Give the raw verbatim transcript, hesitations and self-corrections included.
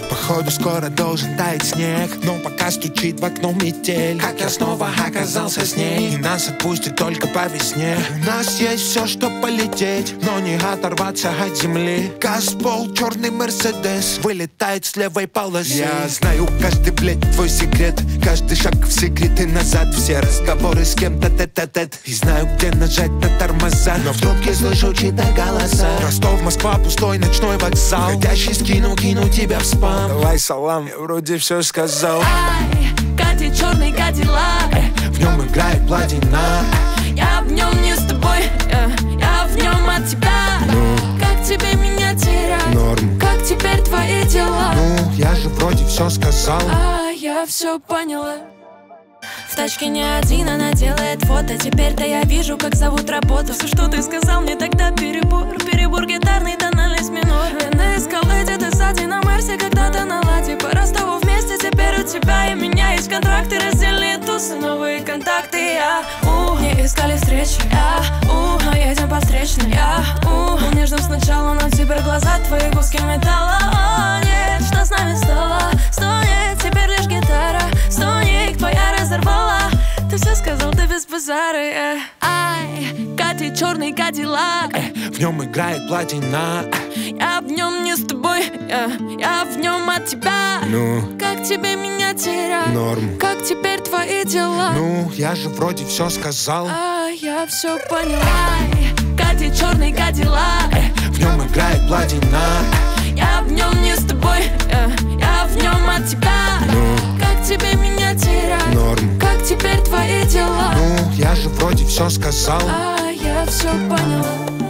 Походу скоро должен таять снег, но пока стучит в окно метель. Как я снова оказался с ней, и нас отпустит только по весне. У нас есть все, что полететь, но не оторваться от земли. Газ, пол, черный Мерседес вылетает с левой полосы. Я знаю каждый, блядь, твой секрет, каждый шаг в секрет и назад. Все разговоры с кем-то тет-а-тет, и знаю, где нажать на тормоза, но в трубке слышу чьи-то голоса. Ростов, Москва, пустой ночной вокзал. Ходящий скину, кину тебя в спам. Давай салам, я вроде все сказал. Ай, катит черный кадиллак, В нем играет платина. я в нем не с тобой, я, я в нем от тебя. Ну, Как тебе меня терять? норм. Как теперь твои дела? Ну, я же вроде все сказал. А я все поняла. В тачке не один, она делает фото. Теперь-то я вижу, как зовут работу. Все, что ты сказал мне тогда, перебор. Перебор гитарный, тональность минор. Я на эскалейте, ты сзади на Мерсе, когда-то на ладе. По Ростову вместе, теперь у тебя и меня есть контракты, раздельные тусы, новые контакты. Я, у, не искали встречи, я, у, но едем по встречной. Я, у, был нежным сначала, но теперь глаза твои куски металла. О, нет, что с нами стало? Стонет, теперь лишь гитара. Стонет, твоя разорвала. Ты все сказал, ты без базара, э. Ай, катит черный кадиллак, В нем играет платина. я в нем не с тобой, я, я в нем от тебя. Ну, Как тебе меня терять? норм. Как теперь твои дела? Ну, я же вроде все сказал. А я все поняла. Ай, катит черный кадиллак, В нем играет платина. я в нем не с тобой, я, я в нем от тебя. Ну, Как тебе меня терять? норм. Как теперь твои дела? Ну, я же вроде все сказал. А я все поняла.